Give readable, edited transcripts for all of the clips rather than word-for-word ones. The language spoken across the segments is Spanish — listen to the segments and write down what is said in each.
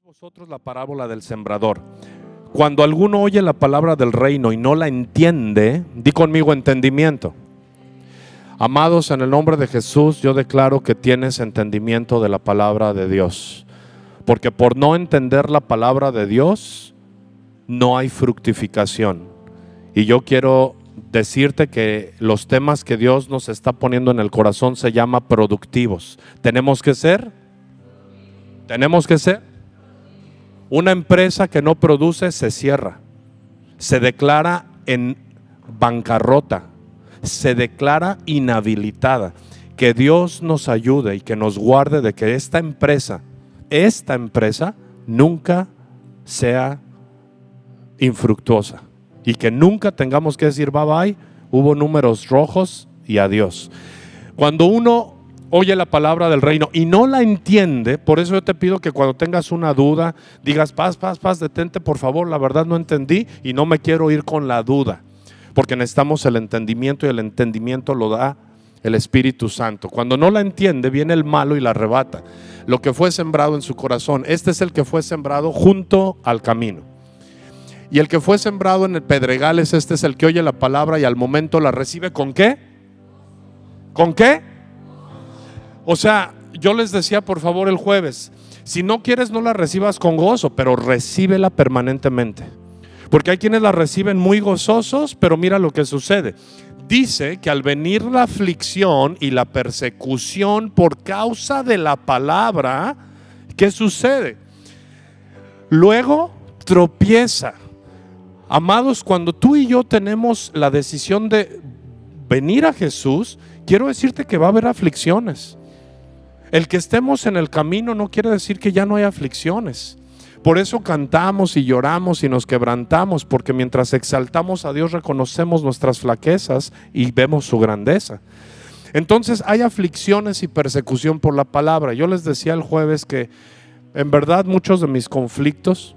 vosotros la parábola del sembrador. Cuando alguno oye la palabra del reino y no la entiende, di conmigo entendimiento. Amados, en el nombre de Jesús, yo declaro que tienes entendimiento de la palabra de Dios. Porque por no entender la palabra de Dios, no hay fructificación. Y yo quiero decirte que los temas que Dios nos está poniendo en el corazón se llama productivos. Tenemos que ser una empresa que no produce, se cierra, se declara en bancarrota, se declara inhabilitada. Que Dios nos ayude y que nos guarde de que esta empresa nunca sea infructuosa y que nunca tengamos que decir bye bye, hubo números rojos y adiós. Cuando uno oye la palabra del reino y no la entiende, por eso yo te pido que cuando tengas una duda, digas paz, detente por favor, la verdad no entendí y no me quiero ir con la duda, porque necesitamos el entendimiento y el entendimiento lo da el Espíritu Santo. Cuando no la entiende, viene el malo y la arrebata. Lo que fue sembrado en su corazón, este es el que fue sembrado junto al camino. Y el que fue sembrado en el pedregales, este es el que oye la palabra y al momento la recibe. ¿Con qué? ¿Con qué? O sea, yo les decía por favor el jueves, si no quieres no la recibas con gozo, pero recíbela permanentemente. Porque hay quienes la reciben muy gozosos, pero mira lo que sucede. Dice que al venir la aflicción y la persecución por causa de la palabra, ¿qué sucede? Luego tropieza. Amados, cuando tú y yo tenemos la decisión de venir a Jesús, quiero decirte que va a haber aflicciones. El que estemos en el camino no quiere decir que ya no hay aflicciones. Por eso cantamos y lloramos y nos quebrantamos, porque mientras exaltamos a Dios reconocemos nuestras flaquezas y vemos su grandeza. Entonces hay aflicciones y persecución por la palabra. Yo les decía el jueves que en verdad muchos de mis conflictos,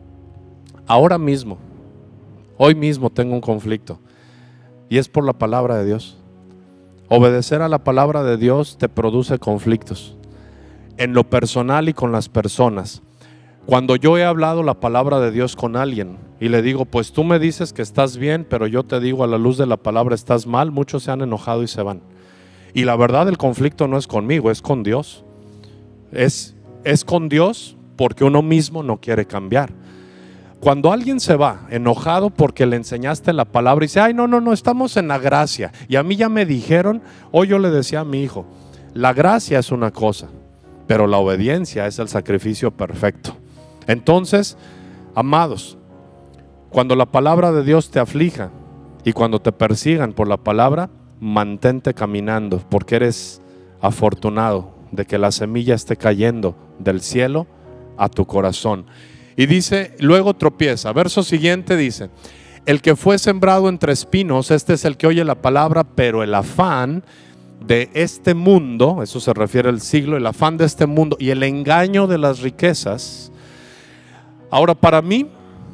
hoy mismo tengo un conflicto y es por la palabra de Dios. Obedecer a la palabra de Dios te produce conflictos en lo personal y con las personas. Cuando yo he hablado la palabra de Dios con alguien y le digo, pues tú me dices que estás bien, pero yo te digo a la luz de la palabra estás mal, muchos se han enojado y se van. Y la verdad el conflicto no es conmigo, es con Dios. Es con Dios porque uno mismo no quiere cambiar. Cuando alguien se va enojado porque le enseñaste la palabra y dice, ay no, estamos en la gracia. Y a mí ya me dijeron, hoy yo le decía a mi hijo, la gracia es una cosa, pero la obediencia es el sacrificio perfecto. Entonces, amados, cuando la palabra de Dios te aflija y cuando te persigan por la palabra, mantente caminando, porque eres afortunado de que la semilla esté cayendo del cielo a tu corazón. Y dice, luego tropieza. Verso siguiente dice, el que fue sembrado entre espinos, este es el que oye la palabra, pero el afán de este mundo, eso se refiere al siglo, el afán de este mundo y el engaño de las riquezas. Ahora, para mí,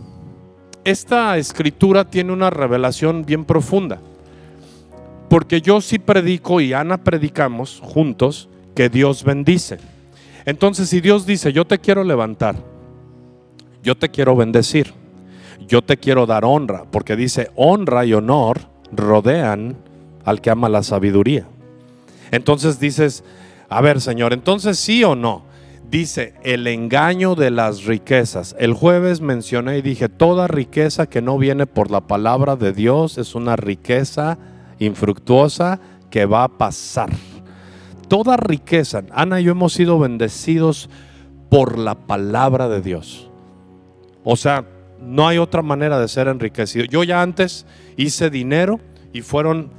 esta escritura tiene una revelación bien profunda, porque yo sí predico y Ana predicamos juntos que Dios bendice. Entonces, si Dios dice, yo te quiero levantar, yo te quiero bendecir, yo te quiero dar honra, porque dice honra y honor rodean al que ama la sabiduría. Entonces dices, a ver Señor, entonces sí o no. Dice el engaño de las riquezas. El jueves mencioné y dije, toda riqueza que no viene por la palabra de Dios es una riqueza infructuosa que va a pasar. Toda riqueza, Ana y yo hemos sido bendecidos por la palabra de Dios. O sea, no hay otra manera de ser enriquecido. Yo ya antes hice dinero y fueron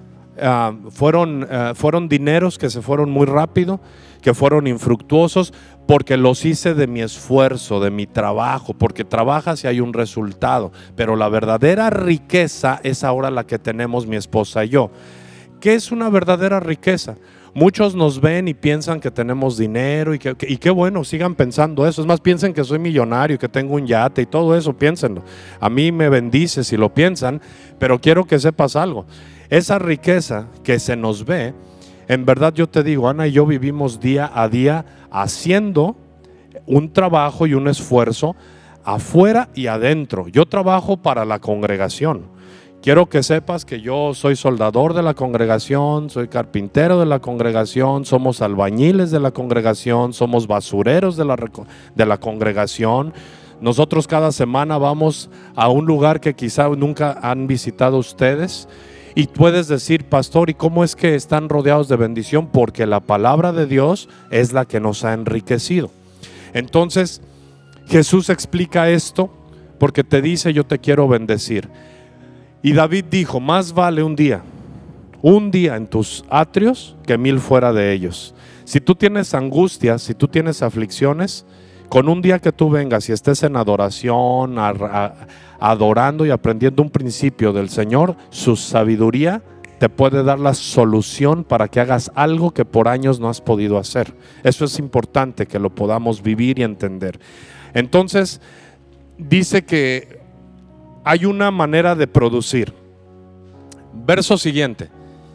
dineros que se fueron muy rápido, que fueron infructuosos, porque los hice de mi esfuerzo, de mi trabajo, porque trabajas y hay un resultado. Pero la verdadera riqueza es ahora la que tenemos mi esposa y yo. ¿Qué es una verdadera riqueza? Muchos nos ven y piensan que tenemos dinero y qué bueno, sigan pensando eso. Es más, piensen que soy millonario, que tengo un yate y todo eso, piénsenlo. A mí me bendice si lo piensan, pero quiero que sepas algo. Esa riqueza que se nos ve, en verdad yo te digo, Ana y yo vivimos día a día haciendo un trabajo y un esfuerzo afuera y adentro. Yo trabajo para la congregación. Quiero que sepas que yo soy soldador de la congregación, soy carpintero de la congregación, somos albañiles de la congregación, somos basureros de la congregación. Nosotros cada semana vamos a un lugar que quizá nunca han visitado ustedes. Y puedes decir, pastor, ¿y cómo es que están rodeados de bendición? Porque la palabra de Dios es la que nos ha enriquecido. Entonces Jesús explica esto porque te dice, yo te quiero bendecir. Y David dijo, más vale un día en tus atrios que 1000 fuera de ellos. Si tú tienes angustias, si tú tienes aflicciones, con un día que tú vengas y estés en adoración, adorando y aprendiendo un principio del Señor, su sabiduría te puede dar la solución para que hagas algo que por años no has podido hacer. Eso es importante que lo podamos vivir y entender. Entonces dice que hay una manera de producir. Verso siguiente.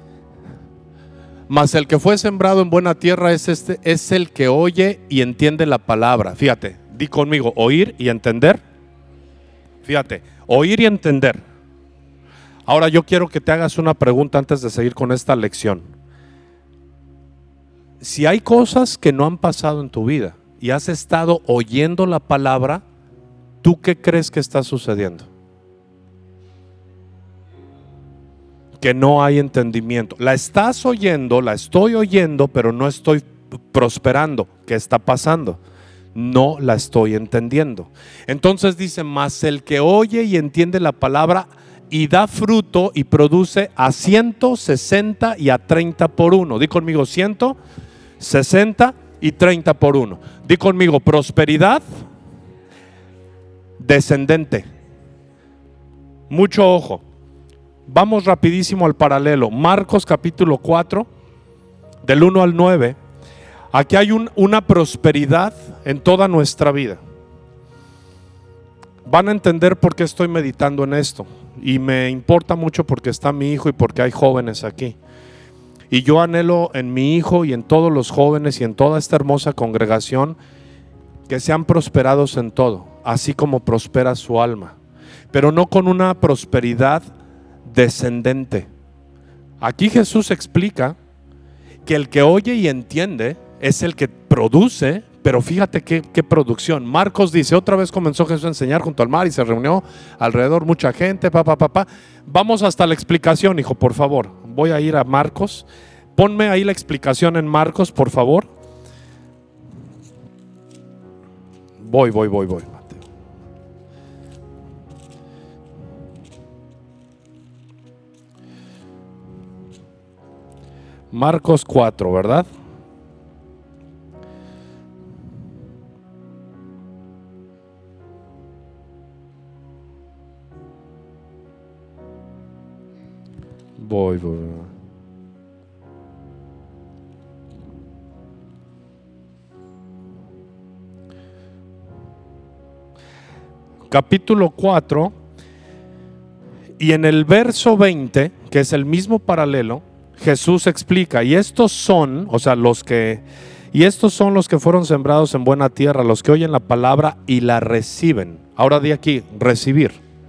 Mas el que fue sembrado en buena tierra es el que oye y entiende la palabra. Fíjate, di conmigo, oír y entender. Fíjate, oír y entender. Ahora yo quiero que te hagas una pregunta antes de seguir con esta lección. Si hay cosas que no han pasado en tu vida y has estado oyendo la palabra, ¿tú qué crees que está sucediendo? Que no hay entendimiento. La estás oyendo, la estoy oyendo, pero no estoy prosperando. ¿Qué está pasando? No la estoy entendiendo. Entonces dice, mas el que oye y entiende la palabra y da fruto y produce a 160 y a 30 por uno. Di conmigo 160 y 30 por uno. Di conmigo prosperidad descendente. Mucho ojo. Vamos rapidísimo al paralelo. Marcos capítulo 4, del 1 al 9. Aquí hay una prosperidad en toda nuestra vida. Van a entender por qué estoy meditando en esto. Y me importa mucho porque está mi hijo y porque hay jóvenes aquí. Y yo anhelo en mi hijo y en todos los jóvenes y en toda esta hermosa congregación que sean prosperados en todo, así como prospera su alma. Pero no con una prosperidad descendente. Aquí Jesús explica que el que oye y entiende es el que produce, pero fíjate qué producción. Marcos dice, otra vez comenzó Jesús a enseñar junto al mar y se reunió alrededor mucha gente, Vamos hasta la explicación, hijo, por favor. Voy a ir a Marcos. Ponme ahí la explicación en Marcos, por favor. Voy. Marcos 4, ¿verdad? Voy. Capítulo 4 y en el verso 20, que es el mismo paralelo, Jesús explica, y estos son los que fueron sembrados en buena tierra, los que oyen la palabra y la reciben. Ahora di aquí, recibir.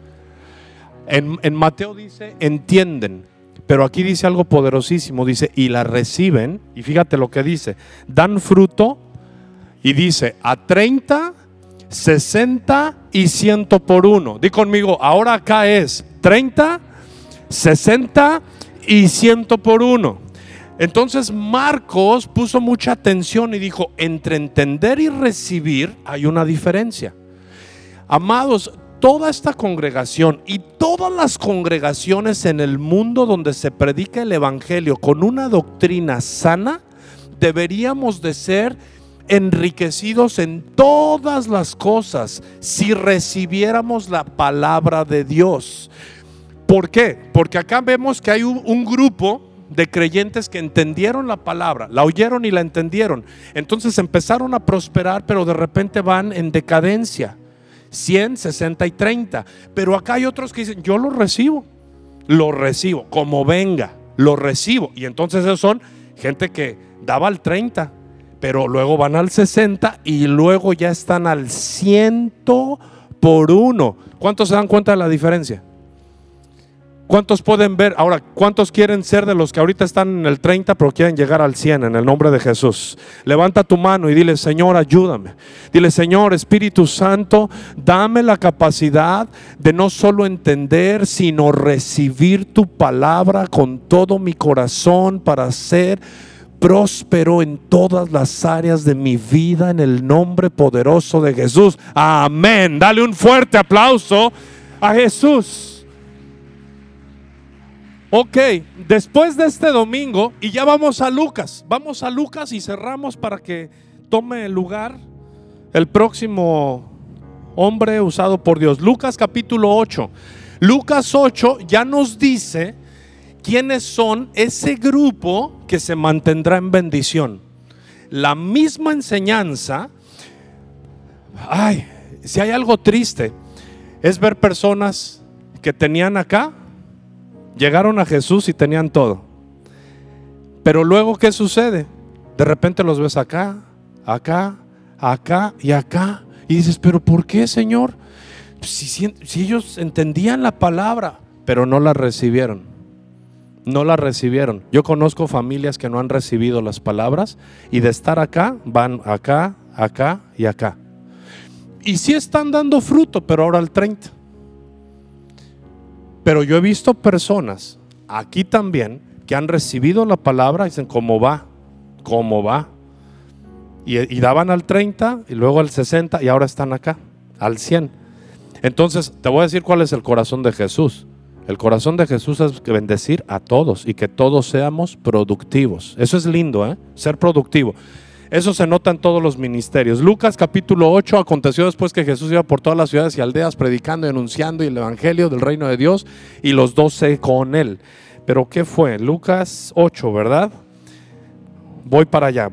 En Mateo dice, entienden, pero aquí dice algo poderosísimo, dice, y la reciben, y fíjate lo que dice, dan fruto, y dice, a 30, 60 y 100 por uno. Di conmigo, ahora acá es 30, 60 y 100 por uno. Entonces Marcos puso mucha atención y dijo, entre entender y recibir hay una diferencia. Amados, toda esta congregación y todas las congregaciones en el mundo donde se predica el evangelio con una doctrina sana, deberíamos de ser enriquecidos en todas las cosas si recibiéramos la palabra de Dios. ¿Por qué? Porque acá vemos que hay un grupo de creyentes que entendieron la palabra, la oyeron y la entendieron. Entonces empezaron a prosperar, pero de repente van en decadencia. 100, 60 y 30. Pero acá hay otros que dicen, yo lo recibo, como venga, lo recibo. Y entonces esos son gente que daba el 30, pero luego van al 60 y luego ya están al 100 por uno. ¿Cuántos se dan cuenta de la diferencia? ¿Cuántos pueden ver? Ahora, ¿cuántos quieren ser de los que ahorita están en el 30 pero quieren llegar al 100 en el nombre de Jesús? Levanta tu mano y dile: Señor, ayúdame. Dile: Señor, Espíritu Santo, dame la capacidad de no solo entender, sino recibir tu palabra con todo mi corazón para ser próspero en todas las áreas de mi vida, en el nombre poderoso de Jesús. Amén. Dale un fuerte aplauso a Jesús. Ok, después de este domingo, y ya vamos a Lucas y cerramos para que tome lugar el próximo hombre usado por Dios. Lucas capítulo 8. Lucas 8 ya nos dice quiénes son ese grupo que se mantendrá en bendición. La misma enseñanza. Ay, si hay algo triste, es ver personas que tenían acá, llegaron a Jesús y tenían todo, pero luego ¿qué sucede? De repente los ves acá, acá, acá y acá, y dices: pero ¿por qué, Señor? Si ellos entendían la palabra, pero no la recibieron. No la recibieron. Yo conozco familias que no han recibido las palabras, y de estar acá, van acá, acá y acá, y sí están dando fruto, pero ahora al 30. Pero yo he visto personas aquí también que han recibido la palabra y dicen: ¿cómo va? ¿Cómo va? Y daban al 30 y luego al 60 y ahora están acá, al 100. Entonces te voy a decir cuál es el corazón de Jesús. El corazón de Jesús es bendecir a todos y que todos seamos productivos. Eso es lindo, ser productivo. Eso se nota en todos los ministerios. Lucas capítulo 8. Aconteció después que Jesús iba por todas las ciudades y aldeas predicando y anunciando el evangelio del reino de Dios, y los 12 con él. Pero ¿qué fue? Lucas 8, ¿verdad? Voy para allá.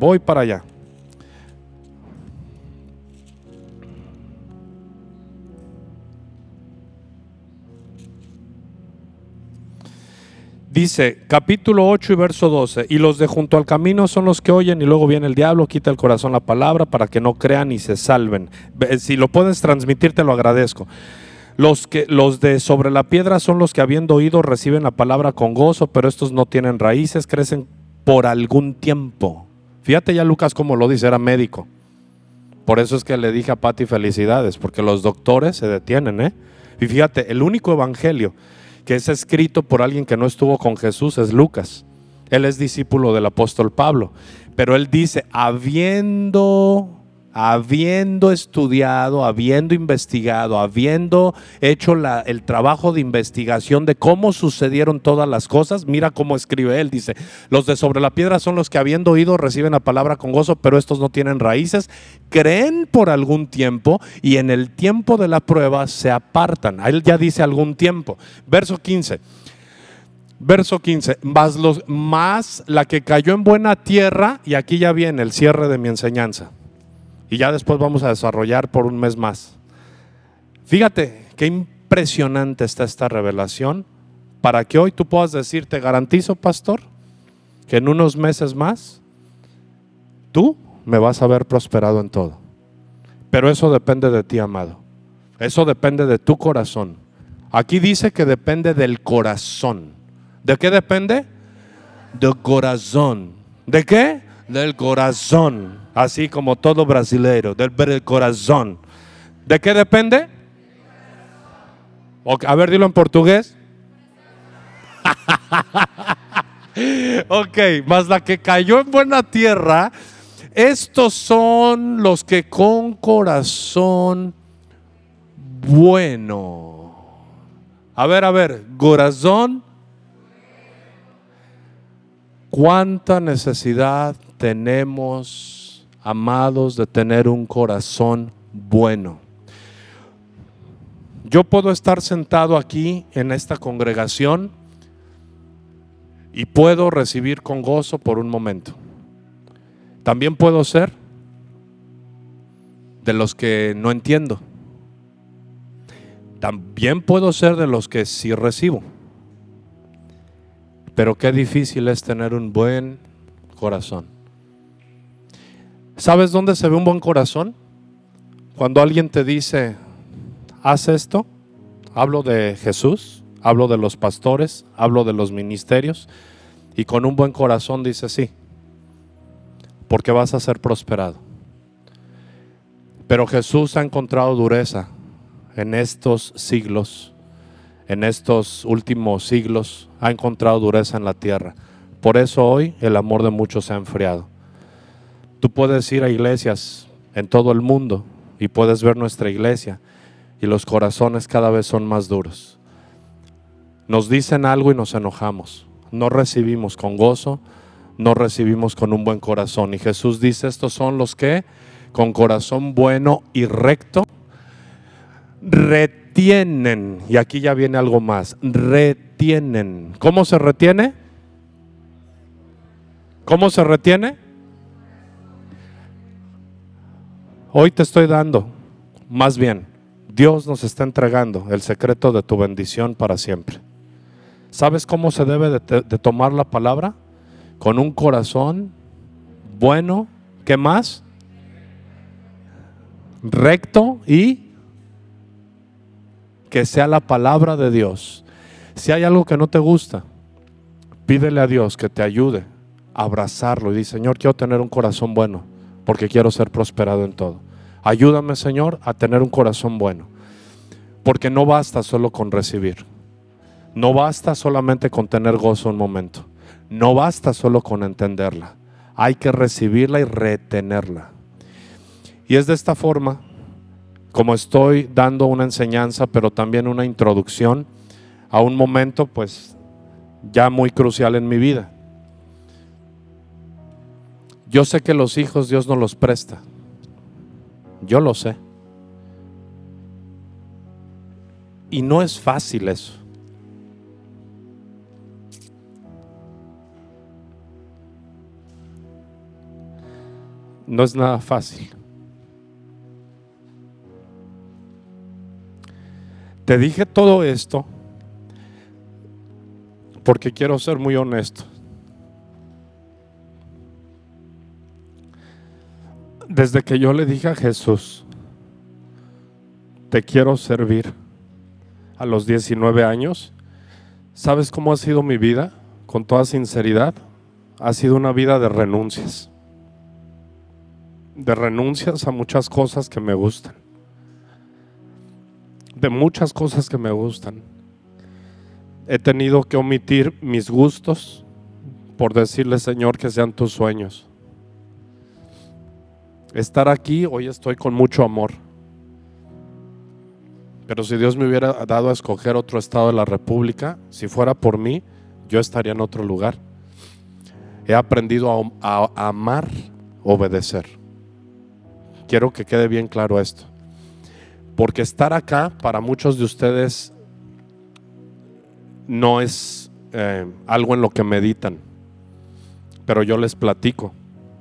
Dice capítulo 8 y verso 12: y los de junto al camino son los que oyen, y luego viene el diablo, quita el corazón la palabra para que no crean y se salven. Si lo puedes transmitir, te lo agradezco. Los de sobre la piedra son los que, habiendo oído, reciben la palabra con gozo, pero estos no tienen raíces, crecen por algún tiempo. Fíjate ya Lucas cómo lo dice, era médico. Por eso es que le dije a Pati: felicidades, porque los doctores se detienen, Y fíjate, el único evangelio que es escrito por alguien que no estuvo con Jesús es Lucas. Él es discípulo del apóstol Pablo, pero él dice: habiendo estudiado, habiendo investigado, habiendo hecho el trabajo de investigación de cómo sucedieron todas las cosas, mira cómo escribe él. Dice: los de sobre la piedra son los que, habiendo oído, reciben la palabra con gozo, pero estos no tienen raíces, creen por algún tiempo, y en el tiempo de la prueba se apartan. Él ya dice algún tiempo. Verso 15. Más la que cayó en buena tierra, y aquí ya viene el cierre de mi enseñanza, y ya después vamos a desarrollar por un mes más. Fíjate qué impresionante está esta revelación, para que hoy tú puedas decir: te garantizo, pastor, que en unos meses más tú me vas a ver prosperado en todo. Pero eso depende de ti, amado. Eso depende de tu corazón. Aquí dice que depende del corazón. ¿De qué depende? Del corazón. ¿De qué? Del corazón. Así como todo brasileiro, del corazón. ¿De qué depende? A ver, dilo en portugués. Ok, más la que cayó en buena tierra, estos son los que con corazón bueno. A ver, corazón. ¿Cuánta necesidad tenemos, amados, de tener un corazón bueno? Yo puedo estar sentado aquí en esta congregación y puedo recibir con gozo por un momento. También puedo ser de los que no entiendo. También puedo ser de los que sí recibo. Pero qué difícil es tener un buen corazón. ¿Sabes dónde se ve un buen corazón? Cuando alguien te dice, haz esto. Hablo de Jesús, hablo de los pastores, hablo de los ministerios, y con un buen corazón dice sí, porque vas a ser prosperado. Pero Jesús ha encontrado dureza en estos siglos, en estos últimos siglos, ha encontrado dureza en la tierra. Por eso hoy el amor de muchos se ha enfriado. Tú puedes ir a iglesias en todo el mundo y puedes ver nuestra iglesia y los corazones cada vez son más duros. Nos dicen algo y nos enojamos. No recibimos con gozo, no recibimos con un buen corazón. Y Jesús dice, estos son los que con corazón bueno y recto retienen. Y aquí ya viene algo más, retienen. ¿Cómo se retiene? ¿Cómo se retiene? Hoy te estoy dando, más bien, Dios nos está entregando el secreto de tu bendición para siempre. ¿Sabes cómo se debe de tomar la palabra? Con un corazón bueno, ¿qué más? Recto y que sea la palabra de Dios. Si hay algo que no te gusta, pídele a Dios que te ayude a abrazarlo y di, Señor, quiero tener un corazón bueno porque quiero ser prosperado en todo. Ayúdame, Señor, a tener un corazón bueno, porque no basta solo con recibir. No basta solamente con tener gozo un momento. No basta solo con entenderla. Hay que recibirla y retenerla. Y es de esta forma como estoy dando una enseñanza, pero también una introducción a un momento pues ya muy crucial en mi vida. Yo sé que los hijos Dios nos los presta. Yo lo sé. Y no es fácil eso. No es nada fácil. Te dije todo esto porque quiero ser muy honesto. Desde que yo le dije a Jesús, te quiero servir, a los 19 años, ¿sabes cómo ha sido mi vida? Con toda sinceridad, ha sido una vida de renuncias. De renuncias a muchas cosas que me gustan. De muchas cosas que me gustan. He tenido que omitir mis gustos por decirle, Señor, que sean tus sueños. Estar aquí, hoy estoy con mucho amor. Pero si Dios me hubiera dado a escoger otro estado de la República, si fuera por mí, yo estaría en otro lugar. He aprendido a amar, obedecer. Quiero que quede bien claro esto. Porque estar acá para muchos de ustedes no es algo en lo que meditan, pero yo les platico.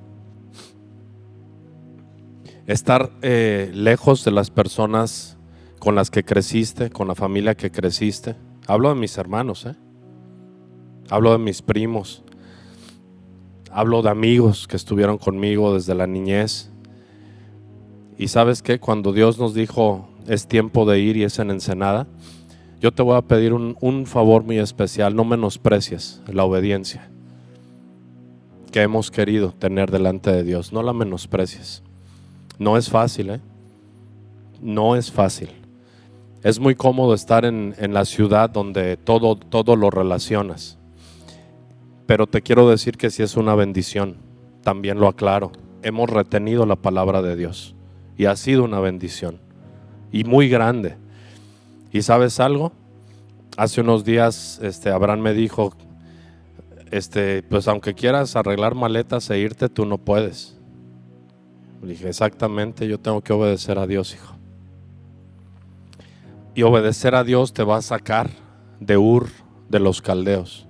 Estar lejos de las personas con las que creciste, con la familia que creciste. Hablo de mis hermanos, hablo de mis primos, hablo de amigos que estuvieron conmigo desde la niñez. Y ¿sabes qué? Cuando Dios nos dijo es tiempo de ir y es en Ensenada, yo te voy a pedir un favor muy especial. No menosprecies la obediencia que hemos querido tener delante de Dios. No la menosprecies. No es fácil, no es fácil. Es muy cómodo estar en la ciudad donde todo lo relacionas. Pero te quiero decir que si es una bendición, también lo aclaro. Hemos retenido la palabra de Dios y ha sido una bendición y muy grande. ¿Y sabes algo? Hace unos días Abraham me dijo, pues aunque quieras arreglar maletas e irte, tú no puedes. Le dije, exactamente, yo tengo que obedecer a Dios, hijo. Y obedecer a Dios te va a sacar de Ur de los caldeos.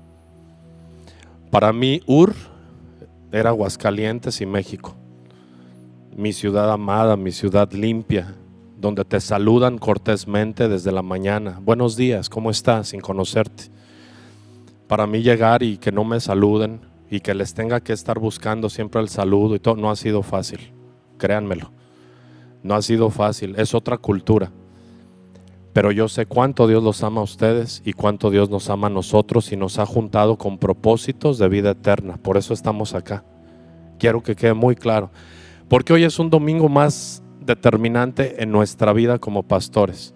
Para mí Ur era Aguascalientes y México. Mi ciudad amada, mi ciudad limpia, donde te saludan cortésmente desde la mañana. Buenos días, ¿cómo estás? Sin conocerte. Para mí llegar y que no me saluden y que les tenga que estar buscando siempre el saludo y todo, no ha sido fácil, créanmelo, no ha sido fácil, es otra cultura. Pero yo sé cuánto Dios los ama a ustedes y cuánto Dios nos ama a nosotros y nos ha juntado con propósitos de vida eterna. Por eso estamos acá. Quiero que quede muy claro. Porque hoy es un domingo más determinante en nuestra vida como pastores.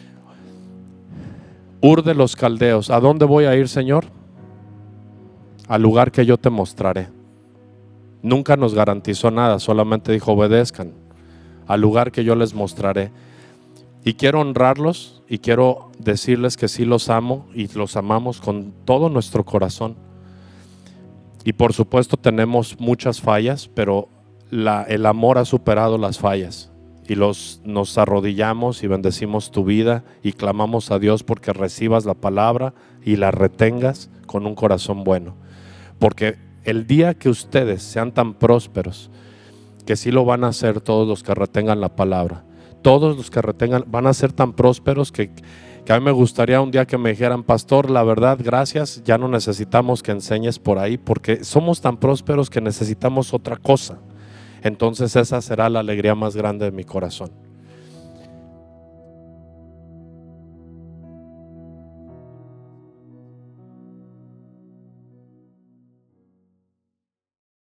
Ur de los Caldeos, ¿a dónde voy a ir, Señor? Al lugar que yo te mostraré. Nunca nos garantizó nada, solamente dijo obedezcan al lugar que yo les mostraré. Y quiero honrarlos y quiero decirles que sí los amo y los amamos con todo nuestro corazón. Y por supuesto tenemos muchas fallas, pero el amor ha superado las fallas. Y nos arrodillamos y bendecimos tu vida y clamamos a Dios porque recibas la palabra y la retengas con un corazón bueno. Porque el día que ustedes sean tan prósperos, que sí lo van a hacer todos los que retengan la palabra, todos los que retengan van a ser tan prósperos que a mí me gustaría un día que me dijeran, pastor, la verdad, gracias, ya no necesitamos que enseñes por ahí porque somos tan prósperos que necesitamos otra cosa. Entonces esa será la alegría más grande de mi corazón.